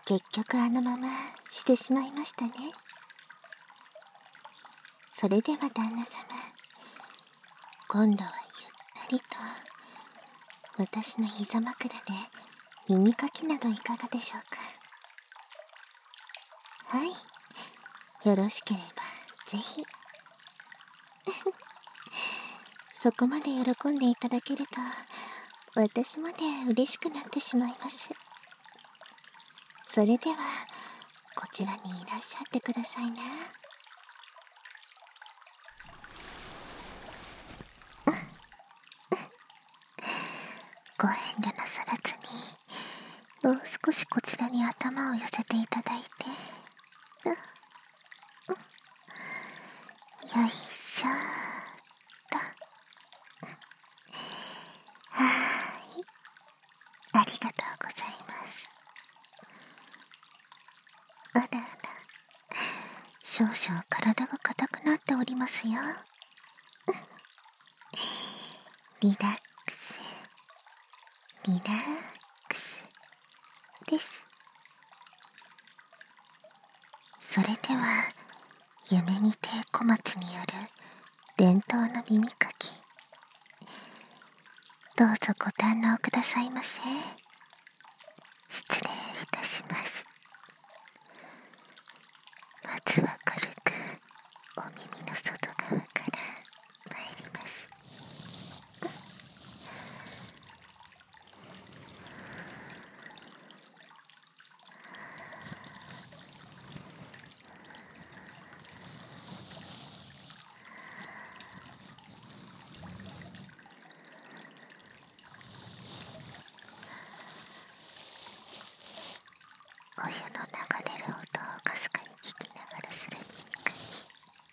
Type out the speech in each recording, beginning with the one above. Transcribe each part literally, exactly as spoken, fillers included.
結局あのまましてしまいましたね。それでは旦那様、今度はゆったりと私の膝枕で耳かきなどいかがでしょうか。はい、よろしければぜひ。そこまで喜んでいただけると私まで嬉しくなってしまいます。それではこちらにいらっしゃってくださいな。ご遠慮なさらずに、もう少しこちらに頭を寄せていただいて、よいしょーと。はーい、ありがとうございます。あらあら、少々体が硬くなっておりますよ。リラックス、リラックスです。それでは夢見亭小町による伝統の耳かき、どうぞご堪能くださいませ。失礼いたします。まずは軽くお耳の外側から参ります。お湯の流れる音をかすかに聞きながらする耳かき、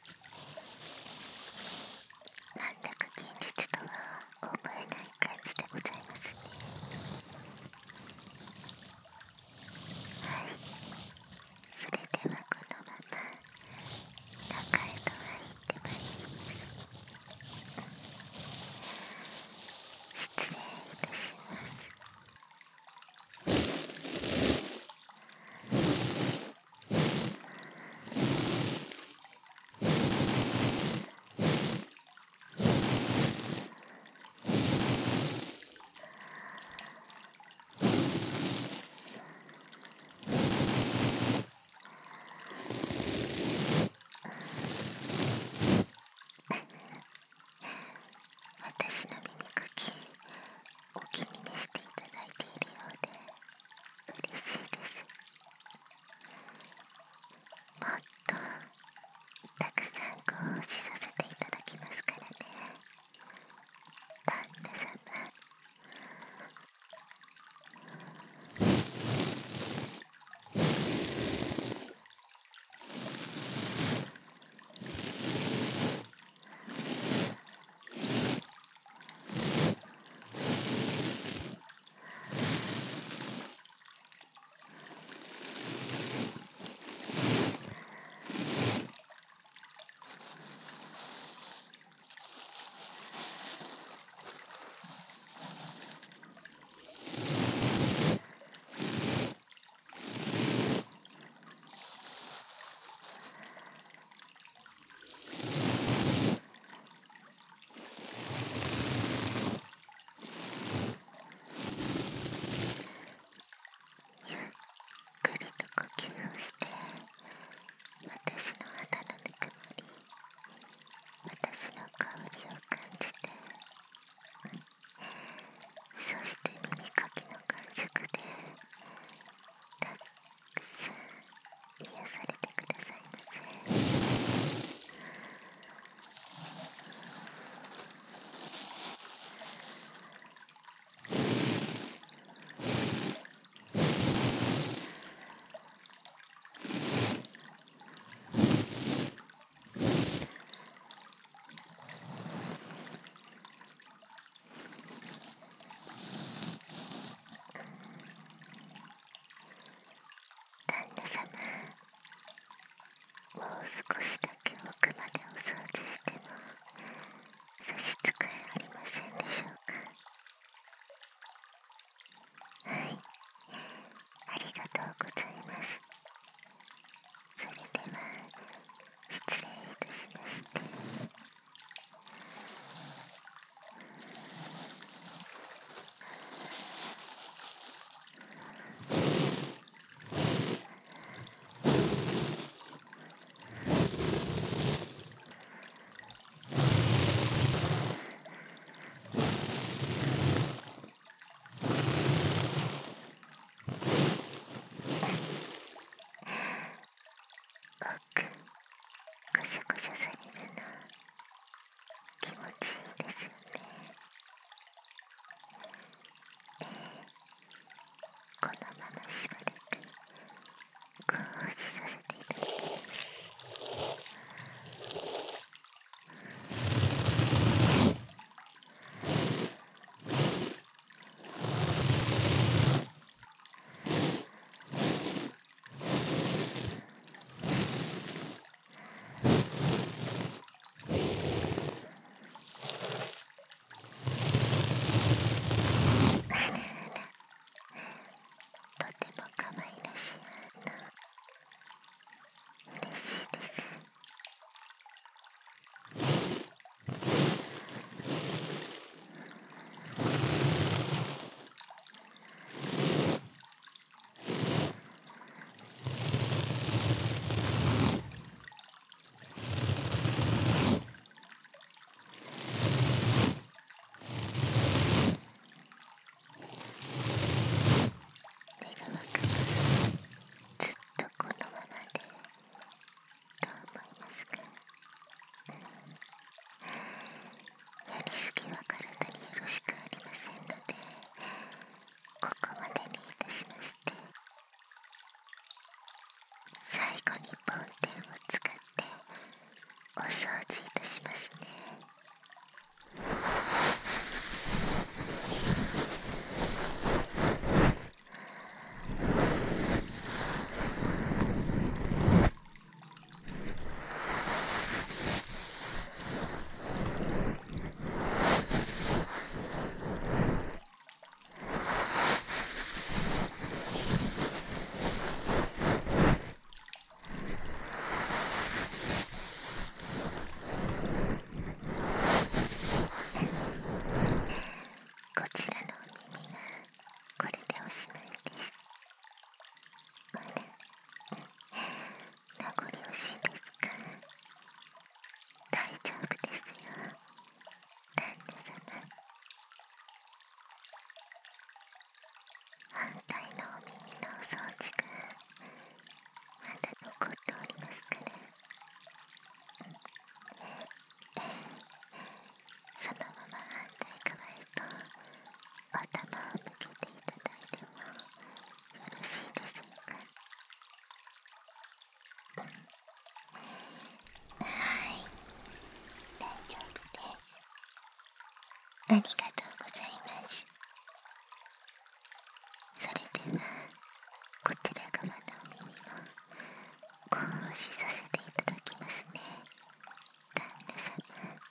なんだか現実とは思えない感じでございますね。はい、それではこのまま中へと入ってまいります。失礼いたします。私の耳かきお気に召していただいているようで嬉しいです。もっとたくさんご奉仕させていただきますからね、旦那様。ゆっくりと呼吸をして、私の肌のぬくもり、私の香りを感じて、そして耳かきの感触でたくさん癒されてくださいませ。旦那様、もう少しだけ奥までお掃除しても差し支えありませんでしょうか。はい、ありがとうございま射されるの気持ちいいですよね。ええ、このまましばらくご奉仕させていただきます。あらあら、とても可愛らしい反応。嬉しいです。願わくばずっとこのままでどう思いますか？やりすぎは体によろしくありませんので、ここまでにいたしまして、最後に梵天を使ってお掃除いたしますね。こちらのお耳はこれでおしまいです。あら、名残惜しいですか？大丈夫ですよ、旦那様。反対のお耳のお掃除がまだ残っておりますから、そのまま反対側へと頭を向けていただいてもよろしいでしょうか？はい、大丈夫です。ありがとうございます。それではこちら側のお耳もご奉仕させていただきますね、旦那様。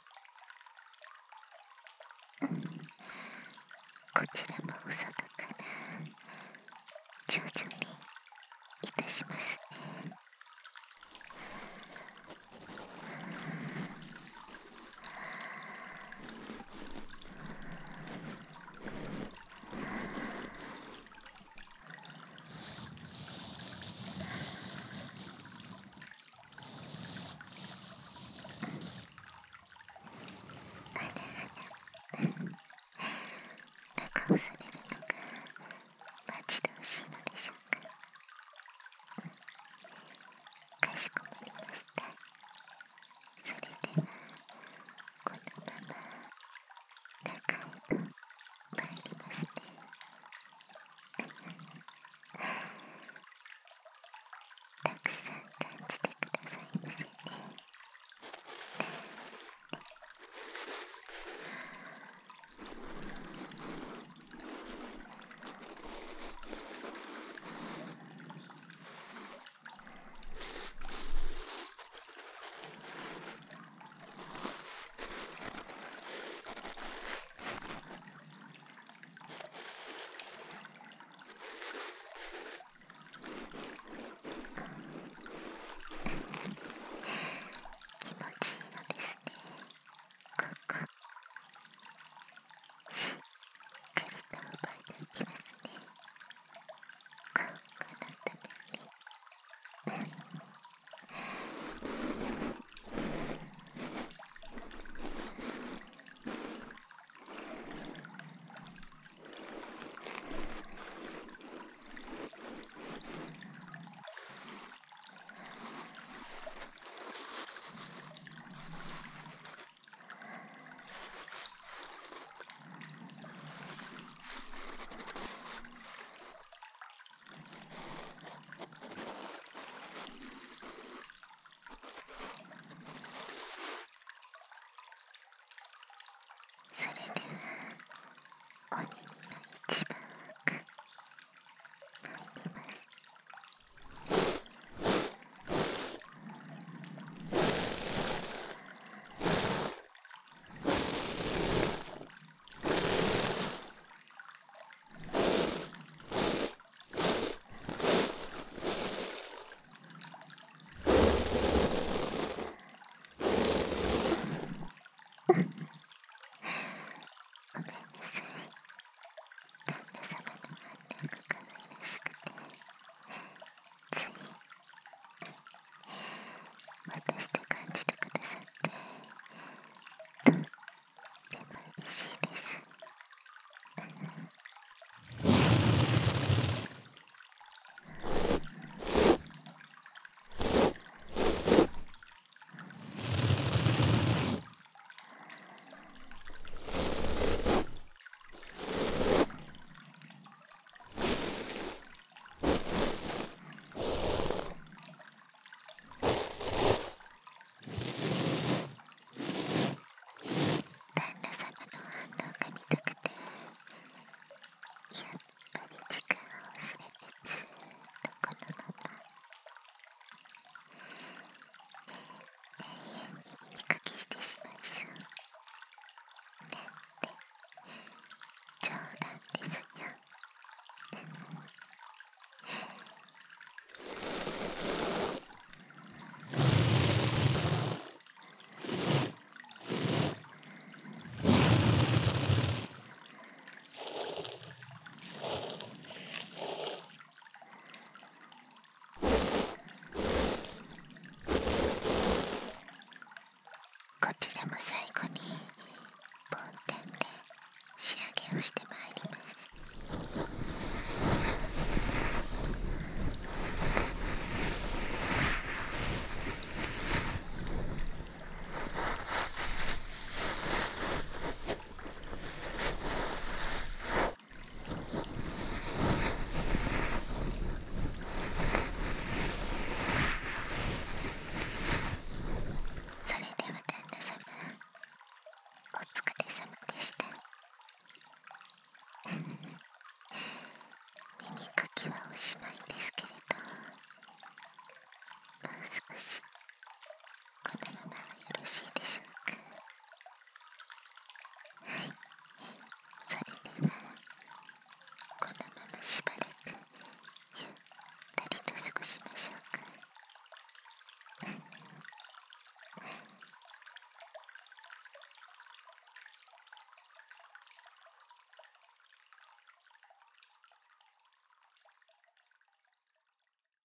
こちらもお外から徐々にいたします